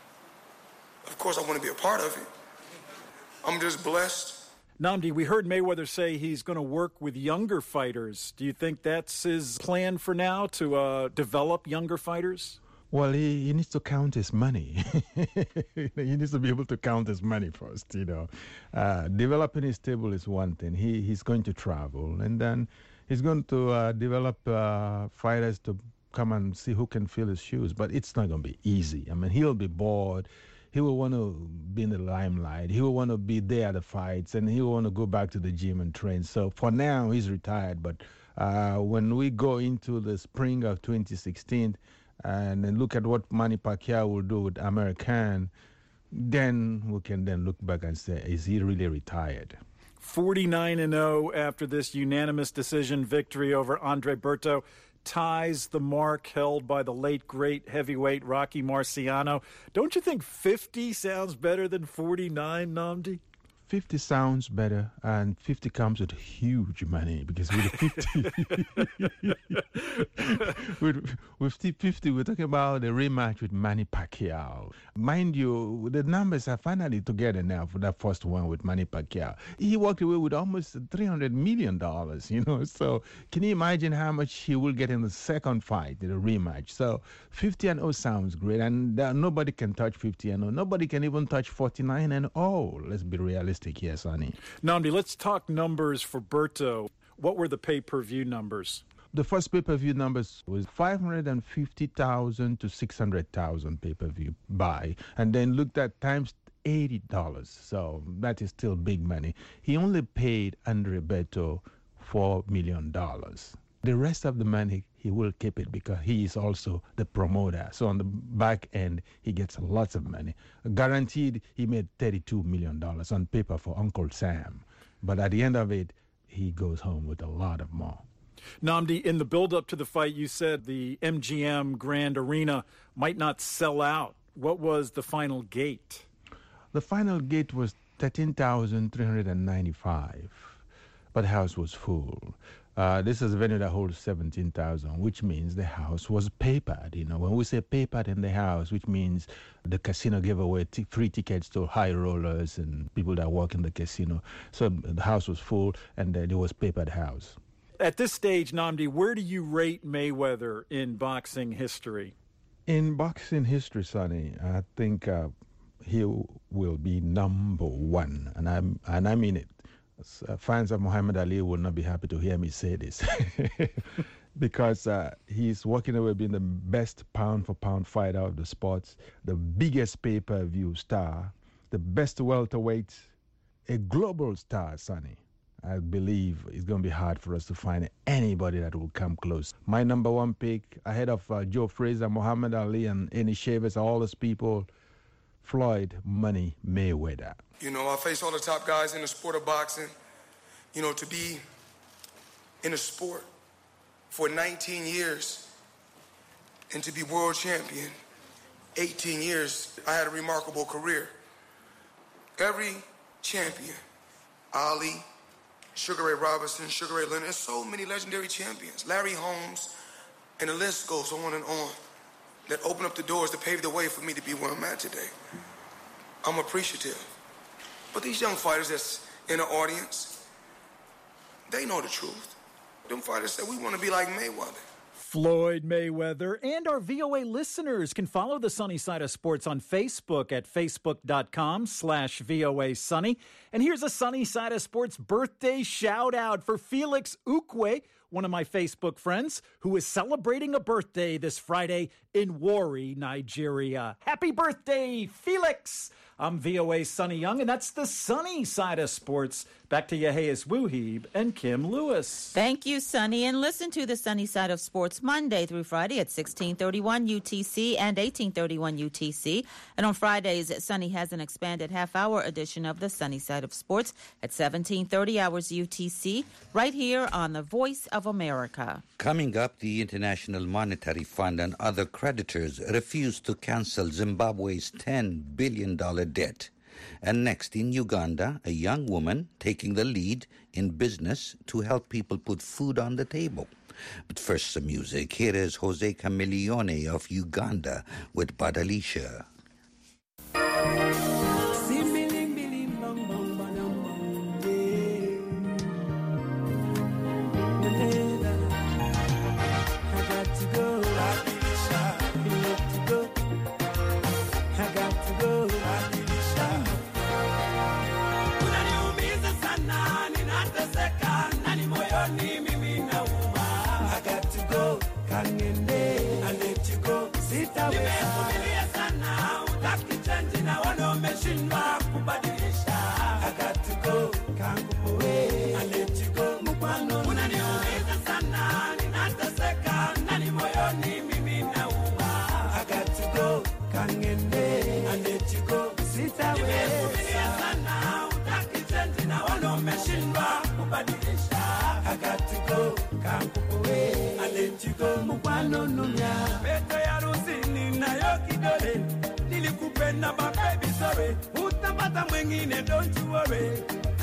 Of course, I want to be a part of it. I'm just blessed. Nnamdi, we heard Mayweather say he's going to work with younger fighters. Do you think that's his plan for now, to uh, develop younger fighters? Well, he, he needs to count his money. He needs to be able to count his money first, you know. Uh, developing his table is one thing. He He's going to travel, and then he's going to uh, develop uh, fighters to come and see who can fill his shoes. But it's not going to be easy. I mean, he'll be bored. He will want to be in the limelight. He will want to be there at the fights, and he will want to go back to the gym and train. So for now, he's retired. But uh, when we go into the spring of twenty sixteen and then look at what Manny Pacquiao will do with Amir Khan, then we can then look back and say, is he really retired? forty-nine and oh after this unanimous decision victory over Andre Berto. ties the mark held by the late, great heavyweight Rocky Marciano. Don't you think fifty sounds better than forty-nine, Nnamdi? fifty sounds better, and fifty comes with huge money, because with fifty, with, with fifty, we're talking about a rematch with Manny Pacquiao. Mind you, the numbers are finally together now for that first one with Manny Pacquiao. He walked away with almost three hundred million dollars, you know, so can you imagine how much he will get in the second fight, in the rematch? So fifty and oh sounds great, and uh, nobody can touch fifty and oh. Nobody can even touch forty-nine and oh. Let's be realistic. Yes, Sonny. Nnamdi, let's talk numbers for Berto. What were the pay-per-view numbers? The first pay-per-view numbers was five hundred fifty thousand to six hundred thousand pay-per-view buy, and then looked at times eighty dollars. So that is still big money. He only paid Andre Berto four million dollars. The rest of the money, he will keep it because he is also the promoter. So on the back end, he gets lots of money. Guaranteed, he made thirty-two million dollars on paper for Uncle Sam. But at the end of it, he goes home with a lot of more. Nnamdi, in the build-up to the fight, you said the M G M Grand Arena might not sell out. What was the final gate? The final gate was thirteen thousand three hundred ninety-five, but the house was full. Uh, this is a venue that holds seventeen thousand, which means the house was papered. You know, when we say papered in the house, which means the casino gave away t- free tickets to high rollers and people that work in the casino. So the house was full, and uh, there was papered house. At this stage, Nnamdi, where do you rate Mayweather in boxing history? In boxing history, Sonny, I think uh, he will be number one, and I and I mean it. Uh, fans of Muhammad Ali will not be happy to hear me say this because uh, he's walking away being the best pound-for-pound fighter of the sports, the biggest pay-per-view star, the best welterweight, a global star, Sonny. I believe it's going to be hard for us to find anybody that will come close. My number one pick, ahead of uh, Joe Frazier, Muhammad Ali, and Ernie Shavers, all those people, Floyd Money Mayweather. You know, I face all the top guys in the sport of boxing. You know, to be in a sport for nineteen years and to be world champion, eighteen years, I had a remarkable career. Every champion, Ali, Sugar Ray Robinson, Sugar Ray Leonard, there's so many legendary champions, Larry Holmes, and the list goes on and on, that open up the doors to pave the way for me to be where I'm at today. I'm appreciative. But these young fighters that's in the audience, they know the truth. Them fighters say, we want to be like Mayweather. Floyd Mayweather. And our V O A listeners can follow the Sunny Side of Sports on Facebook at facebook.com slash VOA Sunny. And here's a Sunny Side of Sports birthday shout out for Felix Ukwe, one of my Facebook friends, who is celebrating a birthday this Friday in Warri, Nigeria. Happy birthday, Felix! I'm V O A's Sonny Young, and that's the Sunny Side of Sports. Back to Yaheyas Wuhib and Kim Lewis. Thank you, Sonny. And listen to the Sunny Side of Sports Monday through Friday at sixteen thirty-one U T C and eighteen thirty-one U T C. And on Fridays, Sonny has an expanded half-hour edition of the Sunny Side of Sports at seventeen thirty hours U T C, right here on the Voice of America. Coming up, the International Monetary Fund and other creditors refused to cancel Zimbabwe's ten billion dollars debt. And next, in Uganda, a young woman taking the lead in business to help people put food on the table. But first, some music. Here is Jose Camilione of Uganda with Badalisha. I got to go, can't go away, I let you go. na baby sorry. Utapata mwingine, don't you worry.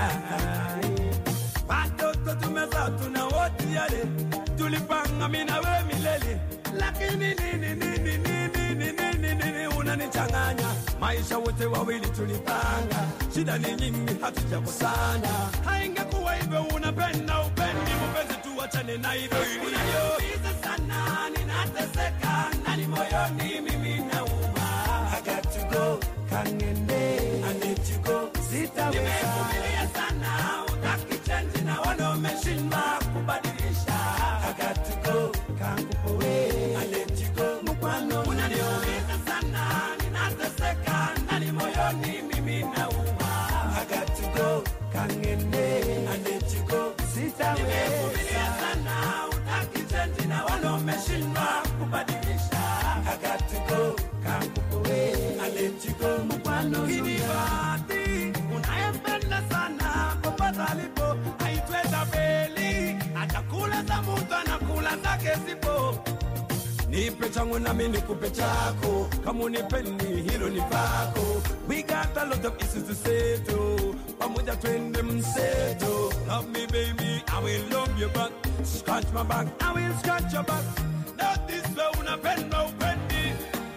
Watoto tumezaa tuna wote yale. Tulipanga mimi na wewe milele. Lakini nini nini nini nini nini unanichanganya. Maisha wote wawili tulipanga. Shida ni nyingi hatujakosana. Haingekuwa hivyo unapenda upendi mpenzi tuachane na hivyo ilivyo. Hizo sana ninateseka nani moyoni mimi nauma. I got to go kangende I need to go sitaweza. Nimevumilia sana utaki change na wana umeshindwa kubadilisha. I got to go kangupoe I need to go mkwano unaniumiza sana ninateseka nani moyoni mimi nauma. I got to go kangende I need to go sitaweza. Nimevumilia sana utaki change na wana umeshindwa kubadilisha. I got to go kangupoe I need to go mkwano kinibati unayempenda sana popata alipo haitweza beli atakula za mtu anakula zake sipo. Nipe changu na mimi nikupe chako kama unipendi hilo ni pako. We got a lot of issues to settle pamoja twende mseto. Love me baby I will love you back. Scratch my back I will scratch your back. Not this way unapenda upendi.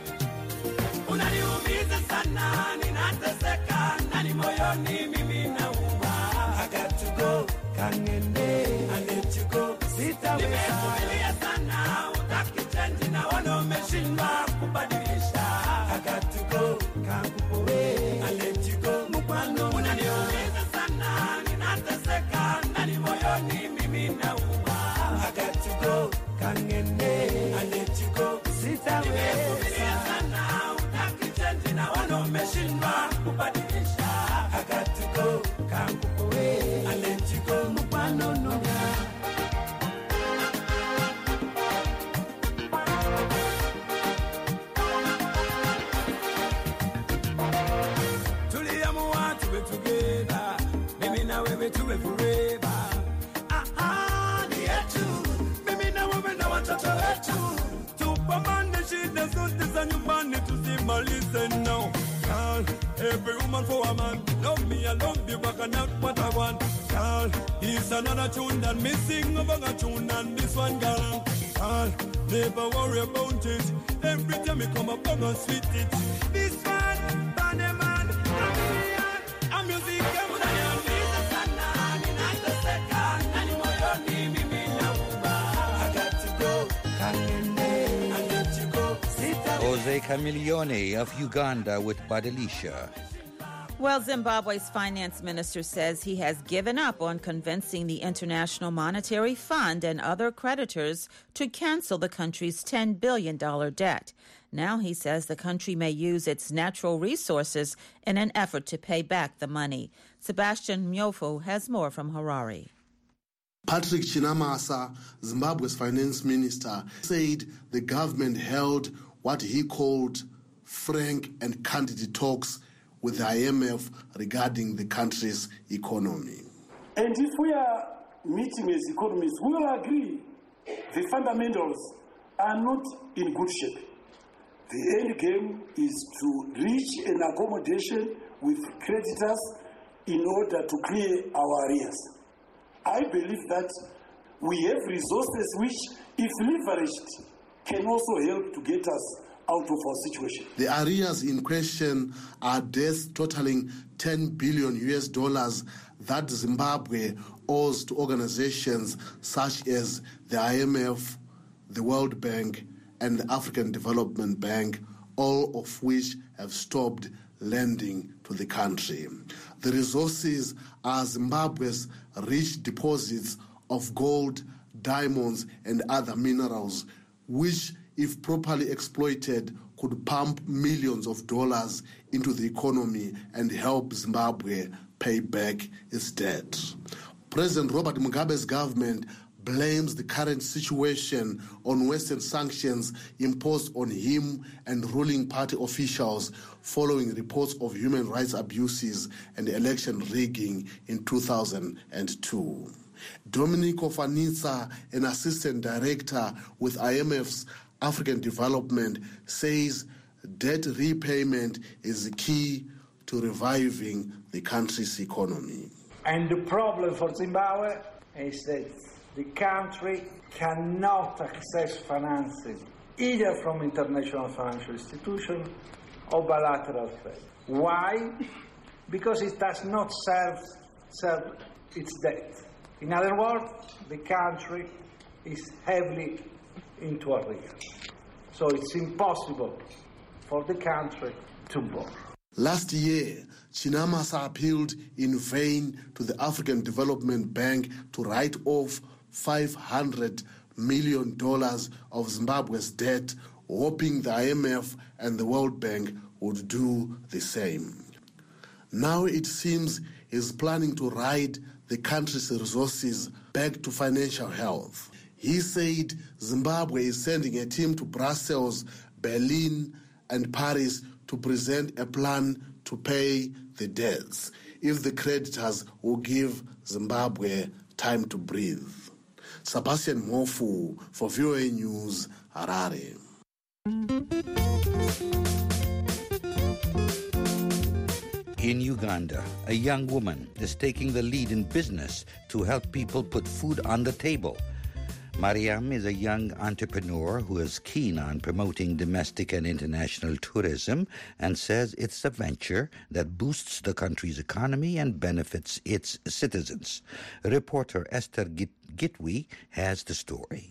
Unaniumiza sana ninateseka nani moyoni mimi nauma. I got to go kangende I need to go sitaweza. Nimevumilia sana utaki change na wana umeshindwa kubadilisha. I got to go kangupoe I need to go mkwano unaniumiza sana ninateseka nani moyoni mimi nauma. I got to go kangende I need to go sitaweza. Nimevumilia sana utaki change na wana umeshindwa kubadilisha. I got to go kangupoe I need to go mkwano nuna. Tuliamua tuwe together mimi na wewe tuwe forever. Ah ah ni yetu mimi na wewe na watoto wetu. Tupambane shida zote za nyumbani tusimalize now. Girl, every woman for a man. Love me, I love you, back and out what I want. Girl, it's another tune than me sing about a tune and this one, girl. Girl, never worry about it. Every time you come up, I'm gonna sweet it. This one, Bunny Man, I'm here. I'm music, I'm gonna hear me. The sun, I'm the second. And you're moyoni, mimi nauma. I got to go, kangende, I need to go. Jose Chameleone of Uganda with Badilisha. Well, Zimbabwe's finance minister says he has given up on convincing the International Monetary Fund and other creditors to cancel the country's ten billion dollars debt. Now he says the country may use its natural resources in an effort to pay back the money. Sebastian Myofu has more from Harare. Patrick Chinamasa, Zimbabwe's finance minister, said the government held what he called frank and candid talks with the I M F regarding the country's economy. And if we are meeting as economists, we will agree the fundamentals are not in good shape. The end game is to reach an accommodation with creditors in order to clear our arrears. I believe that we have resources which, if leveraged, can also help to get us out of our situation. The arrears in question are debts totaling ten billion U S dollars that Zimbabwe owes to organizations such as the I M F, the World Bank, and the African Development Bank, all of which have stopped lending to the country. The resources are Zimbabwe's rich deposits of gold, diamonds, and other minerals, which, if properly exploited, could pump millions of dollars into the economy and help Zimbabwe pay back its debt. President Robert Mugabe's government blames the current situation on Western sanctions imposed on him and ruling party officials following reports of human rights abuses and election rigging in two thousand two. Dominico Fanitza, an assistant director with I M F's African Development, says debt repayment is key to reviving the country's economy. And the problem for Zimbabwe is that the country cannot access financing either from international financial institutions or bilateral trade. Why? Because it does not serve, serve its debt. In other words, the country is heavily into arrears. So it's impossible for the country to borrow. Last year, Chinamasa appealed in vain to the African Development Bank to write off five hundred million dollars of Zimbabwe's debt, hoping the I M F and the World Bank would do the same. Now it seems he's planning to ride the country's resources back to financial health. He said Zimbabwe is sending a team to Brussels, Berlin, and Paris to present a plan to pay the debts if the creditors will give Zimbabwe time to breathe. Sebastian Mofu for V O A News, Harare. In Uganda, a young woman is taking the lead in business to help people put food on the table. Mariam is a young entrepreneur who is keen on promoting domestic and international tourism and says it's a venture that boosts the country's economy and benefits its citizens. Reporter Esther Gitwi has the story.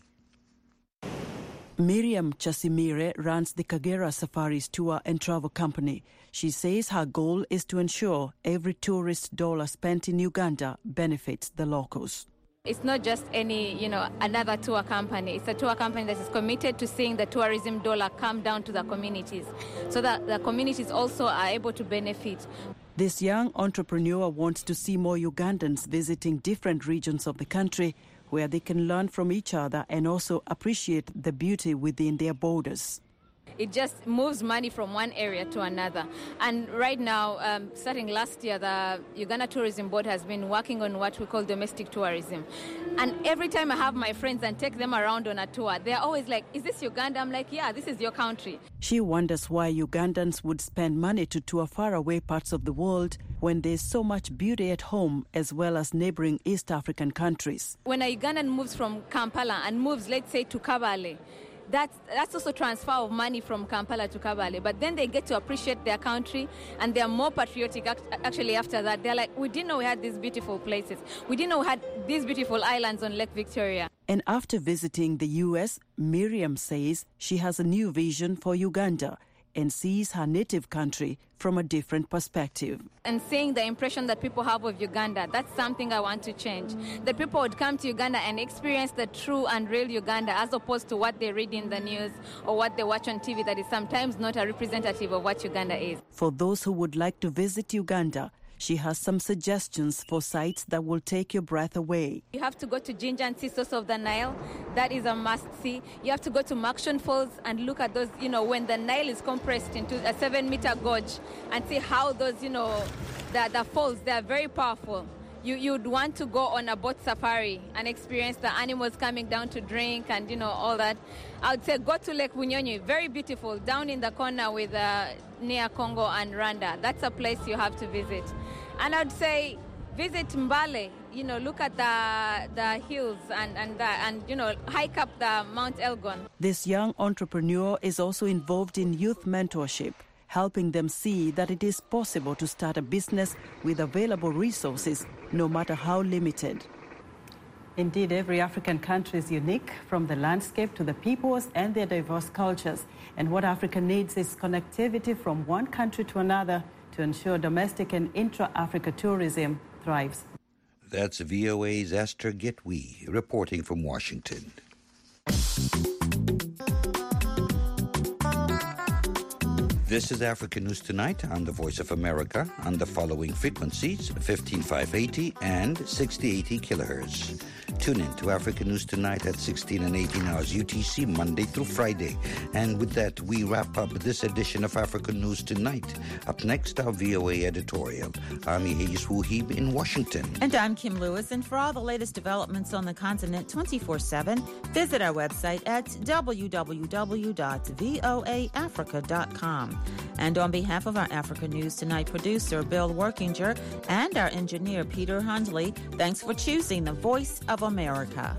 Miriam Chasimire runs the Kagera Safaris tour and travel company. She says her goal is to ensure every tourist dollar spent in Uganda benefits the locals. It's not just any, you know, another tour company. It's a tour company that is committed to seeing the tourism dollar come down to the communities so that the communities also are able to benefit. This young entrepreneur wants to see more Ugandans visiting different regions of the country where they can learn from each other and also appreciate the beauty within their borders. It just moves money from one area to another. And right now, um, starting last year, the Uganda Tourism Board has been working on what we call domestic tourism. And every time I have my friends and take them around on a tour, they're always like, is this Uganda? I'm like, yeah, this is your country. She wonders why Ugandans would spend money to tour faraway parts of the world when there's so much beauty at home as well as neighboring East African countries. When a Ugandan moves from Kampala and moves, let's say, to Kabale, That's, that's also transfer of money from Kampala to Kabale. But then they get to appreciate their country and they're more patriotic actually after that. They're like, we didn't know we had these beautiful places. We didn't know we had these beautiful islands on Lake Victoria. And after visiting the U S, Miriam says she has a new vision for Uganda and sees her native country from a different perspective. And seeing the impression that people have of Uganda, that's something I want to change. That people would come to Uganda and experience the true and real Uganda as opposed to what they read in the news or what they watch on T V that is sometimes not a representative of what Uganda is. For those who would like to visit Uganda, she has some suggestions for sites that will take your breath away. You have to go to Jinja and see source of the Nile. That is a must-see. You have to go to Makshon Falls and look at those, you know, when the Nile is compressed into a seven-meter gorge and see how those, you know, the, the falls, they are very powerful. You, you'd want to go on a boat safari and experience the animals coming down to drink and, you know, all that. I would say go to Lake Bunyonyi, very beautiful, down in the corner with uh, near Congo and Rwanda. That's a place you have to visit. And I'd say visit Mbale, you know, look at the the hills and, and, the, and you know, hike up the Mount Elgon. This young entrepreneur is also involved in youth mentorship, helping them see that it is possible to start a business with available resources, no matter how limited. Indeed, every African country is unique, from the landscape to the peoples and their diverse cultures. And what Africa needs is connectivity from one country to another to ensure domestic and intra-Africa tourism thrives. That's V O A's Esther Gitwi reporting from Washington. This is Africa News Tonight on the Voice of America on the following frequencies, fifteen five eighty and sixty eighty kilohertz. Tune in to Africa News Tonight at sixteen and eighteen hours U T C, Monday through Friday. And with that, we wrap up this edition of Africa News Tonight. Up next, our V O A editorial. I'm Yehis Wuhib in Washington. And I'm Kim Lewis. And for all the latest developments on the continent twenty-four seven, visit our website at w w w dot voa africa dot com. And on behalf of our Africa News Tonight producer, Bill Workinger, and our engineer, Peter Hundley, thanks for choosing the Voice of America.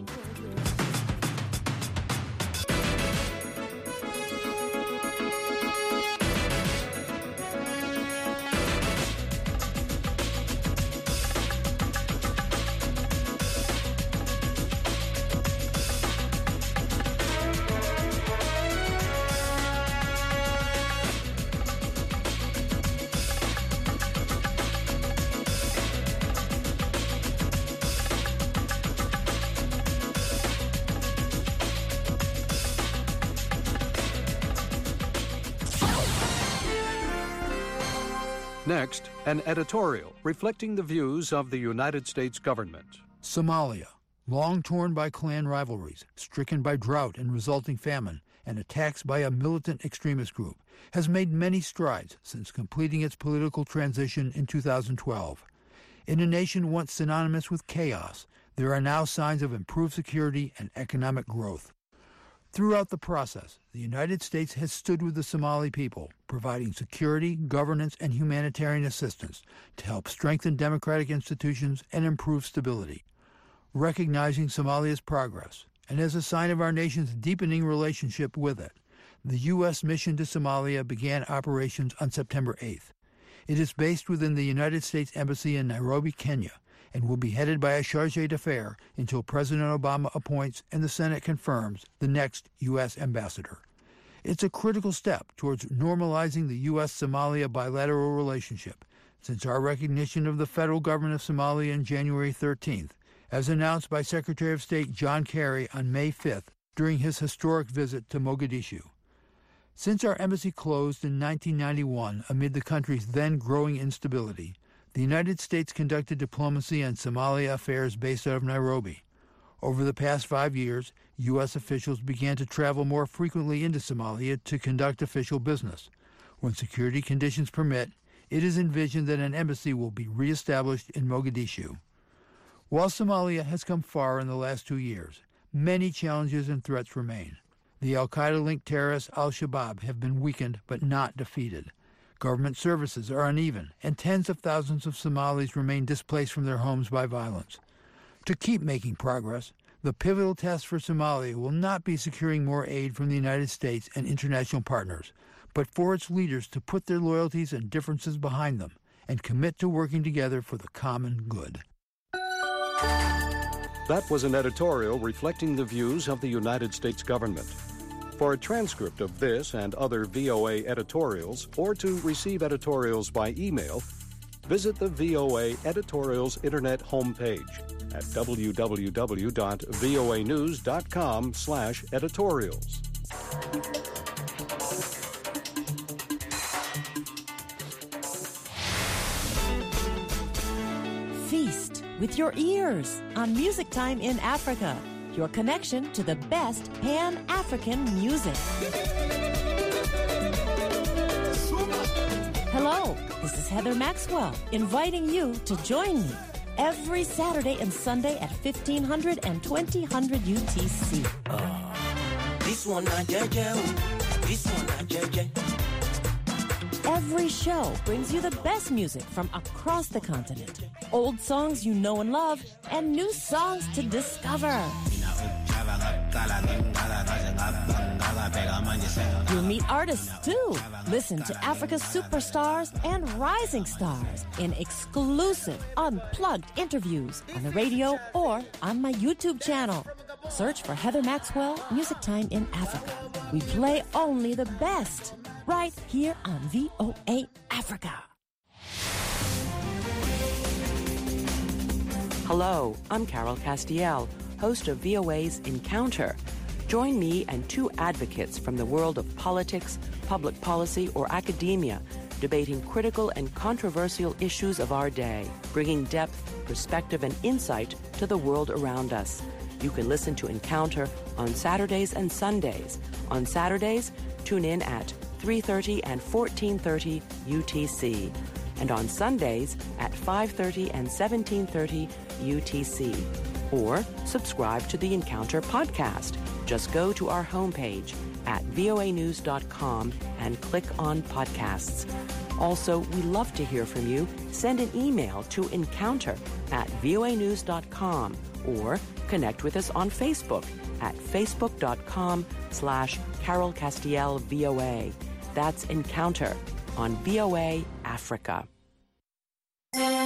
Next, an editorial reflecting the views of the United States government. Somalia, long torn by clan rivalries, stricken by drought and resulting famine, and attacks by a militant extremist group, has made many strides since completing its political transition in two thousand twelve. In a nation once synonymous with chaos, there are now signs of improved security and economic growth. Throughout the process, the United States has stood with the Somali people, providing security, governance, and humanitarian assistance to help strengthen democratic institutions and improve stability. Recognizing Somalia's progress, and as a sign of our nation's deepening relationship with it, the U S mission to Somalia began operations on September eighth. It is based within the United States Embassy in Nairobi, Kenya, and will be headed by a charge d'affaires until President Obama appoints and the Senate confirms the next U S ambassador. It's a critical step towards normalizing the U S Somalia bilateral relationship since our recognition of the federal government of Somalia on January thirteenth, as announced by Secretary of State John Kerry on May fifth during his historic visit to Mogadishu. Since our embassy closed in nineteen ninety-one amid the country's then growing instability, the United States conducted diplomacy on Somalia affairs based out of Nairobi. Over the past five years, U S officials began to travel more frequently into Somalia to conduct official business. When security conditions permit, it is envisioned that an embassy will be reestablished in Mogadishu. While Somalia has come far in the last two years, many challenges and threats remain. The al-Qaeda-linked terrorists al-Shabaab have been weakened but not defeated. Government services are uneven, and tens of thousands of Somalis remain displaced from their homes by violence. To keep making progress, the pivotal task for Somalia will not be securing more aid from the United States and international partners, but for its leaders to put their loyalties and differences behind them and commit to working together for the common good. That was an editorial reflecting the views of the United States government. For a transcript of this and other V O A editorials, or to receive editorials by email, visit the V O A Editorials Internet homepage at w w w dot voa news dot com slash editorials. Feast with your ears on Music Time in Africa, your connection to the best Pan-African music. Hello, this is Heather Maxwell, inviting you to join me every Saturday and Sunday at fifteen hundred and twenty hundred U T C. Uh, this one not J J. This one not J J. Every show brings you the best music from across the continent. Old songs you know and love, and new songs to discover. You'll meet artists too. Listen to Africa's superstars and rising stars in exclusive, unplugged interviews on the radio or on my YouTube channel. Search for Heather Maxwell, Music Time in Africa. We play only the best right here on V O A Africa. Hello, I'm Carol Castiel, host of V O A's Encounter. Join me and two advocates from the world of politics, public policy, or academia debating critical and controversial issues of our day, bringing depth, perspective, and insight to the world around us. You can listen to Encounter on Saturdays and Sundays. On Saturdays, tune in at three thirty and fourteen thirty U T C. And on Sundays at five thirty and seventeen thirty U T C. Or subscribe to the Encounter podcast. Just go to our homepage at voa news dot com and click on podcasts. Also, we love to hear from you. Send an email to encounter at voa news dot com or connect with us on Facebook at facebook.com slash Carol Castiel VOA. That's Encounter on V O A Africa.